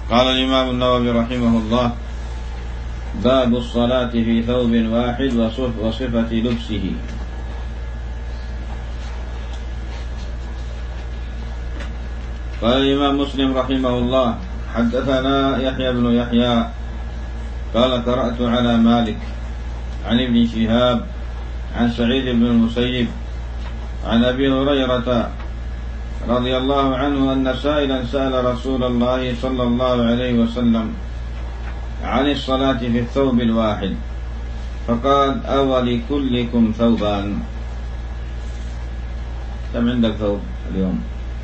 قال الإمام النووي رحمه الله: باب الصلاة في ثوب واحد وصفة لبسه. قال الإمام مسلم رحمه الله: حدثنا يحيى بن يحيى قال: قرأت على مالك عن ابن شهاب عن سعيد بن المسيب عن أبي هريرة رضي الله عنه أن سائلا سأل رسول الله صلى الله عليه وسلم عن الصلاة في الثوب الواحد، فقال: أولكلكم ثوبان؟ كم عندك ثوب اليوم؟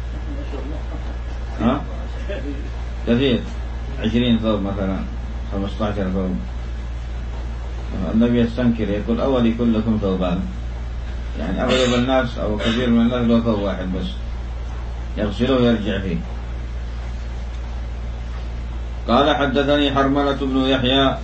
كثير، 20 ثوب مثلا، 15 ثوب. النبي يستنكر يقول: أولكلكم ثوبان، يعني أغلب الناس أو كثير من الناس له ثوب واحد بس يغسله ويرجع فيه. قال: حدثني حرملة بن يحيى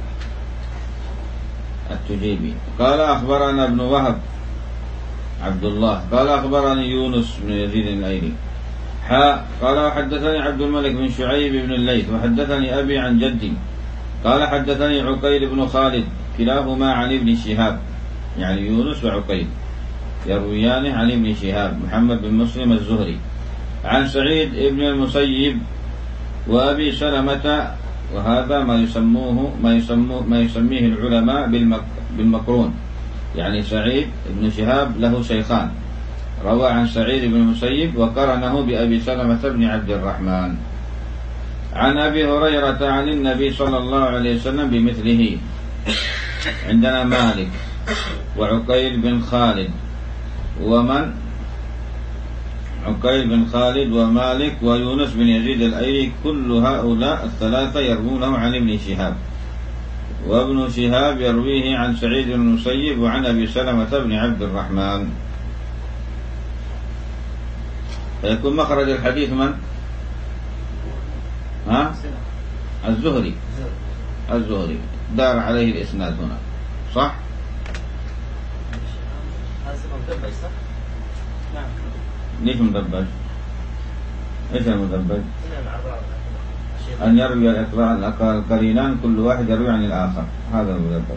التجيبي قال: أخبرنا ابن وهب عبد الله قال: أخبرني يونس بن يزيد الأيلي قال: وحدثني عبد الملك بن شعيب بن الليث وحدثني أبي عن جدي قال: حدثني عقيل بن خالد كلاهما عن ابن شهاب، يعني يونس وعقيل يرويان عن ابن شهاب محمد بن مسلم الزهري عن سعيد بن المسيب وأبي سلمة، وهذا ما يسميه العلماء بالمقرون، يعني سعيد بن شهاب له شيخان، روى عن سعيد بن المسيب وقرنه بأبي سلمة بن عبد الرحمن عن أبي هريرة عن النبي صلى الله عليه وسلم بمثله. عندنا مالك وعقيل بن خالد عقيل بن خالد ومالك ويونس بن يزيد الأيلي، كل هؤلاء الثلاثة يروونه عن ابن شهاب، وابن شهاب يرويه عن سعيد بن المسيب وعن أبي سلمة بن عبد الرحمن. فيكون مخرج الحديث من؟ الزهري دار عليه الإسناد هنا، صح؟ ليش مدبج؟ ايش المدبج؟ أن يروي القرينان كل واحد يروي عن الآخر، هذا المدبج.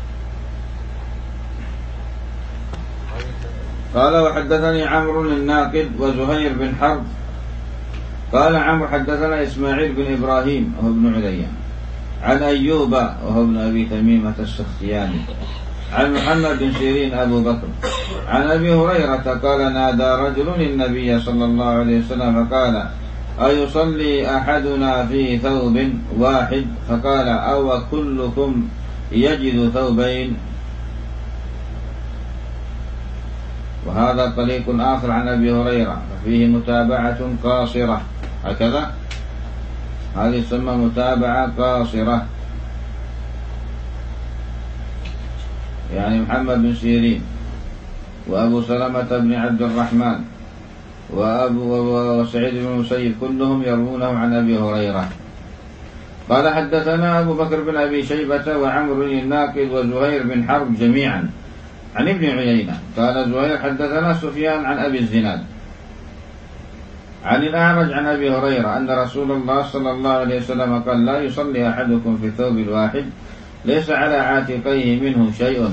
قال: وحدثني عمرو الناقد وزهير بن حرب قال عمرو: حدثنا إسماعيل بن إبراهيم وهو ابن علي عن أيوب وهو ابن أبي تميمة السختياني عن محمد بن سيرين أبو بكر عن أبي هريرة قال: نادى رجل النبي صلى الله عليه وسلم فقال: أيصلي أحدنا في ثوب واحد؟ فقال: أو كلكم يجد ثوبين؟ وهذا طريق آخر عن أبي هريرة فيه متابعة قاصرة، هكذا هذه تسمى متابعة قاصرة، يعني محمد بن سيرين وأبو سلمة بن عبد الرحمن وسعيد بن المسيب كلهم يروونه عن أبي هريرة. قال: حدثنا أبو بكر بن أبي شيبة وعمرو الناقد وزهير بن حرب جميعا عن ابن عيينة قال زهير: حدثنا سفيان عن أبي الزناد عن الأعرج عن أبي هريرة أن رسول الله صلى الله عليه وسلم قال: لا يصلي أحدكم في الثوب الواحد ليس على عاتقيه منه شيء.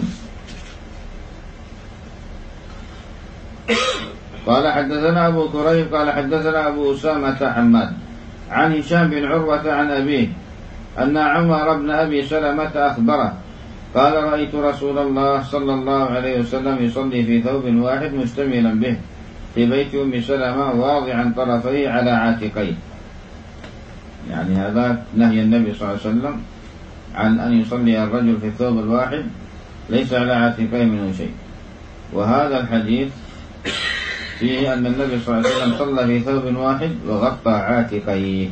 قال: حدثنا أبو كريب قال: حدثنا أبو أسامة حماد عن هشام بن عروة عن أبيه أن عمر بن أبي سلمة أخبره قال: رأيت رسول الله صلى الله عليه وسلم يصلي في ثوب واحد مشتملا به في بيت أم سلمة واضعا طرفيه على عاتقيه، يعني هذا نهي النبي صلى الله عليه وسلم عن أن يصلي الرجل في الثوب الواحد ليس على عاتقيه منه شيء. وهذا الحديث فيه أن النبي صلى الله عليه وسلم صلى في ثوب واحد وغطى عاتقيه.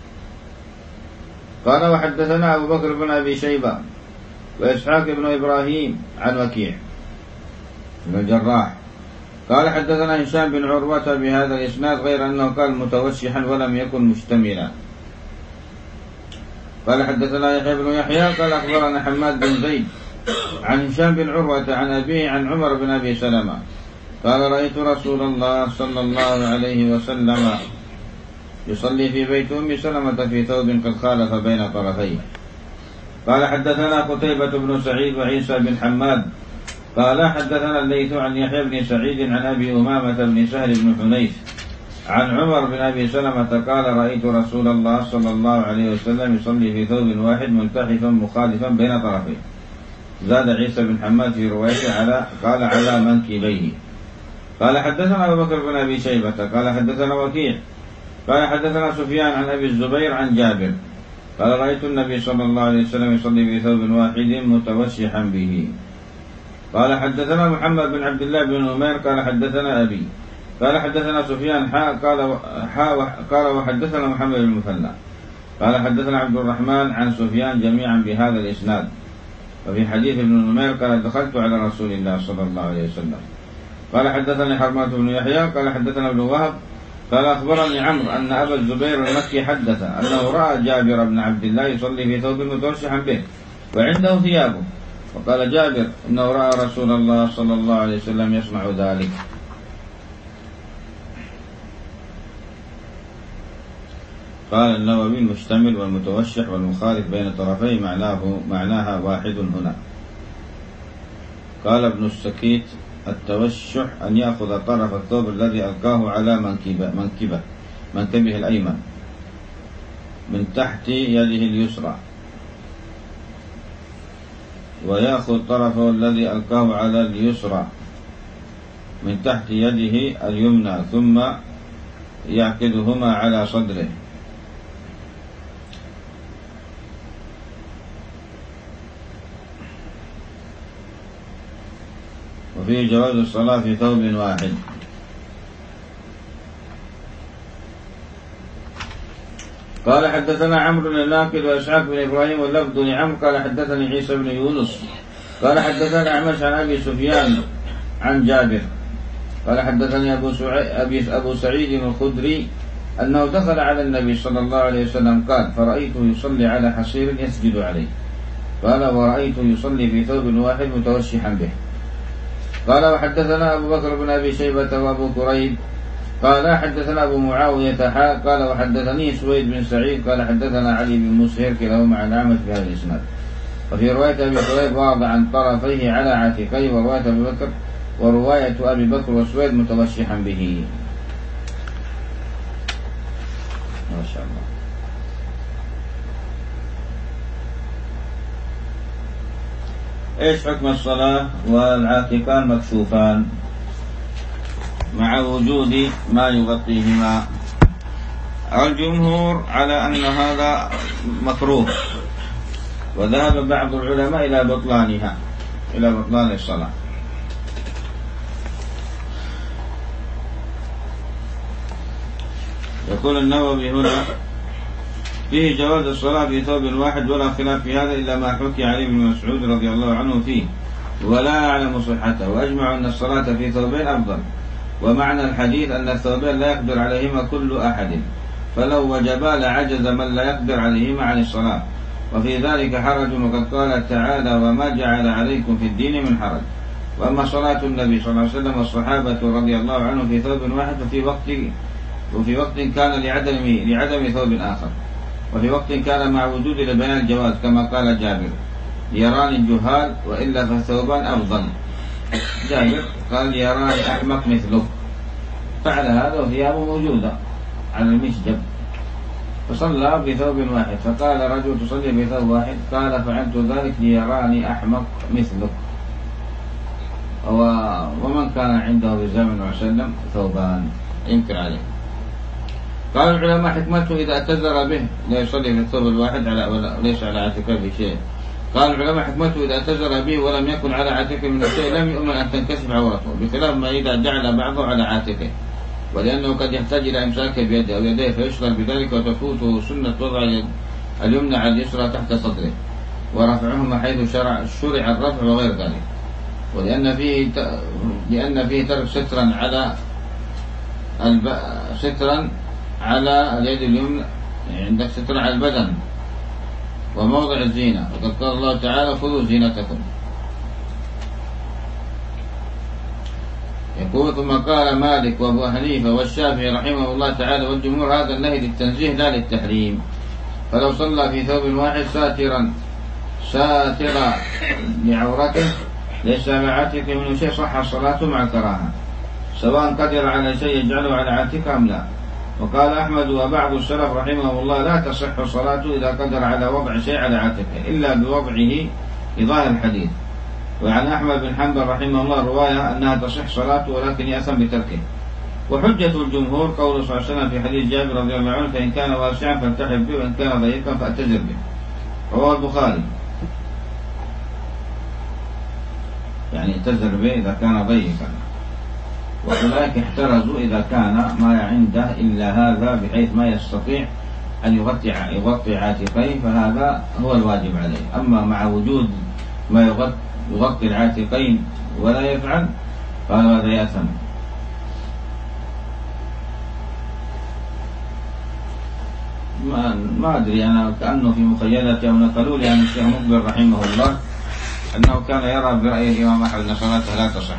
قال: وحدثنا أبو بكر بن أبي شيبة وإسحاق بن إبراهيم عن وكيع بن الجراح قال: حدثنا هشام بن عروة بهذا الإسناد غير أنه قال متوشحا ولم يكن مشتملا. قال: حدثنا يحيى بن يحيى قال: أخبرنا حماد بن زيد عن هشام بن عروة عن أبيه عن عمر بن أبي سلمة قال: رأيت رسول الله صلى الله عليه وسلم يصلي في بيت أم سلمة في ثوب قد خالف بين طرفيه. قال حدثنا قتيبة بن سعيد وعيسى بن حماد قال حدثنا الليث عن يحيى بن سعيد عن أبي أمامة بن سهل بن حنيف عن عمر بن أبي سلمة قال رأيت رسول الله صلى الله عليه وسلم يصلي في ثوب واحد ملتحفا مخالفا بين طرفيه. زاد عيسى بن حماد في روايته قال على منكبيه. قال حدثنا أبو بكر بن أبي شيبة قال حدثنا وكيع قال حدثنا سفيان عن أبي الزبير عن جابر قال رأيت النبي صلى الله عليه وسلم يصلي في ثوب واحد متوشحا به. قال حدثنا محمد بن عبد الله بن نمير قال حدثنا أبي قال حدثنا سفيان قال وحدثنا محمد بن المثنى قال حدثنا عبد الرحمن عن سفيان جميعا بهذا الإسناد. وفي حديث ابن نمير قال دخلت على رسول الله صلى الله عليه وسلم. قال حدثني حرمات بن يحيى قال حدثنا ابن وهب قال أخبرني عمرو أن أبا الزبير المكي حدث أنه رأى جابر بن عبد الله يصلي في ثوب متوشحا به وعنده ثيابه. وقال جابر إنه رأى رسول الله صلى الله عليه وسلم يصنع ذلك. قال النووي المشتمل والمتوشح والمخالف بين طرفي معناها واحد هنا. قال ابن السكيت التوشح أن يأخذ طرف الثوب الذي ألقاه على منكبه الأيمن من تحت يده اليسرى ويأخذ طرفه الذي ألقاه على اليسرى من تحت يده اليمنى ثم يعقدهما على صدره. وفيه جواز الصلاة في ثوب واحد. قال حدثنا عمرو بن الناقد وإسحاق بن إبراهيم واللفظ لعمرو قال حدثني عيسى بن يونس قال حدثنا أعمش عن أبي سفيان عن جابر قال حدثني أبو سعيد الخدري أنه دخل على النبي صلى الله عليه وسلم قال فرأيته يصلي على حصير يسجد عليه. قال ورأيته يصلي في ثوب واحد متوشحا به. قال وحدثنا أبو بكر بن أبي شيبة وأبو كريب قال حدثنا أبو معاوية قال وحدثني سويد بن سعيد قال حدثنا علي بن مسهر كلاهما عن أعمش بهذا الإسناد. وفي رواية أبي كريب واضع عن طرفيه على عاتقيه ورواية أبي بكر وسويد متوشحا به. ما شاء الله. ايش حكم الصلاة والعاتقان مكشوفان مع وجود ما يغطيهما؟ الجمهور على أن هذا مكروه وذهب بعض العلماء إلى بطلان الصلاة. يقول النووي هنا فيه جواز الصلاة في ثوب واحد ولا خلاف في هذا إلا ما حكي علي بن مسعود رضي الله عنه فيه ولا أعلم صحته. وأجمع أن الصلاة في ثوبين أفضل. ومعنى الحديث أن الثوبين لا يقدر عليهما كل أحد فلو وجبا لعجز من لا يقدر عليهما عن الصلاة. وفي ذلك حرج وقد قال تعالى وما جعل عليكم في الدين من حرج. وأما صلاة النبي صلى الله عليه وسلم والصحابة رضي الله عنه في ثوب واحد وفي وقت كان لعدم ثوب آخر وفي وقت كان مع وجود لبيان الجواز كما قال جابر يراني الجهال وإلا فالثوبان أفضل. جابر قال يراني أحمق مثله فعل هذا وثيابه موجودة على المشجب فصلى بثوب واحد. فقال رجل تصلي بثوب واحد قال فعلت ذلك ليراني أحمق مثلك. ومن كان عنده بزمن وسلم ثوبان ينكر عليه. قال العلماء حكمته إذا اعتذر به لا يصلي في الثوب الواحد وليس على عاتقه شيء. قال العلماء حكمته إذا اعتذر به ولم يكن على عاتقه من الشيء لم يؤمن أن تنكشف عورته بخلاف ما إذا جعل بعضه على عاتقه ولأنه قد يحتاج إلى إمساكه بيده أو يديه فيشغل بذلك وتفوته سنة وضع اليمنى على اليسرى تحت صدره ورفعهما حيث شرع الرفع وغير ذلك. ولأن فيه ترك سترا على اليد اليمنى عندك ستر على البدن وموضع الزينة وقد قال الله تعالى خذوا زينتكم يقول ثم قال مالك وابو حنيفة والشافعي رحمه الله تعالى والجمهور هذا النهي للتنزيه لا للتحريم. فلو صلى في ثوب واحد ساترا لعورته ليس على عاتقه منه شيء صح صلاته مع الكراهة، سواء قدر على شيء يجعله على عاتقه أم لا. وقال أحمد وبعض السلف رحمه الله لا تصح صلاته إذا قدر على وضع شيء على عاتقه إلا بوضعه لظاهر الحديث. وعن أحمد بن حنبل رحمه الله رواية أنها تصح صلاته ولكن يأثم بتركه. وحجة الجمهور قول صلى الله عليه وسلم في حديث جابر رضي الله عنه فإن كان واسعا فالتحف به وإن كان ضيقا فأتجر به، رواه البخاري. يعني اتزر به إذا كان ضيقا، وأولئك احترزوا إذا كان ما عنده إلا هذا بحيث ما يستطيع أن يغطي عاتقيه فهذا هو الواجب عليه. أما مع وجود ما يغطي العاتقين ولا يفعل فهذا يأثم. ما أدري أنا كأنه في مخيلتي أو نقلوا لي عن الشيخ مقبل رحمه الله أنه كان يرى برأي الإمام أحمد أن صلاته لا تصح،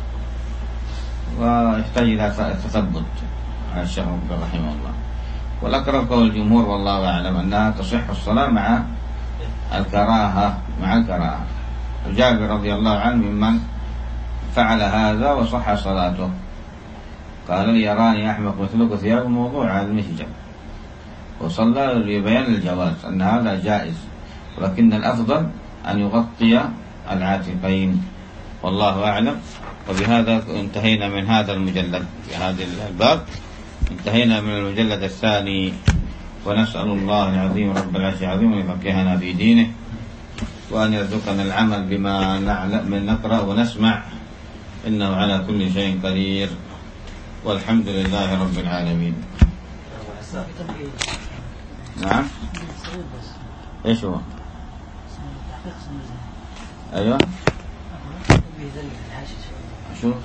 ويحتاج إلى تثبت على الشيخ مقبل رحمه الله. والأقرب قول الجمهور والله أعلم أنها تصح الصلاة مع الكراهة. جابر رضي الله عنه ممن فعل هذا وصح صلاته، قال لي يراني أحمق مثلك ثياب موضوع على المسجد، وصلى لبيان الجواز أن هذا جائز، ولكن الأفضل أن يغطي العاتقين والله أعلم. وبهذا انتهينا من هذا المجلد، في هذا الباب انتهينا من المجلد الثاني. ونسأل الله العظيم رب العرش العظيم أن يفقهنا في دينه وأن يرزقنا العمل بما نقرأ ونسمع، إنه على كل شيء قدير، والحمد لله رب العالمين. نعم ايش هو؟ ايوه شوف.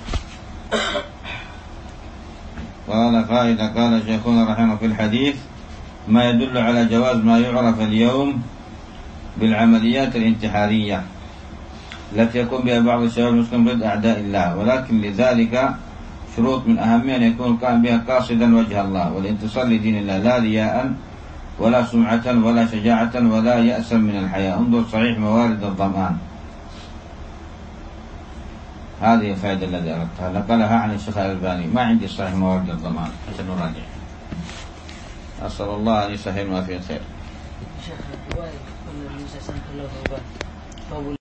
قال فائدة قال شيخنا رحمه في الحديث ما يدل على جواز ما يعرف اليوم بالعمليات الانتحارية التي يقوم بها بعض الشباب المسلمين ضد أعداء الله، ولكن لذلك شروط من أهمها أن يكون القائم بها قاصدا وجه الله والانتصار لدين الله، لا رياء ولا سمعة ولا شجاعة ولا يأسا من الحياة. انظر صحيح موارد الظمآن، هذه الفائدة التي أردتها، نقلها عن الشيخ الألباني. ما عندي صحيح موارد الظمآن حتى نراجع. أسأل الله أن يسهل ما فيه خير.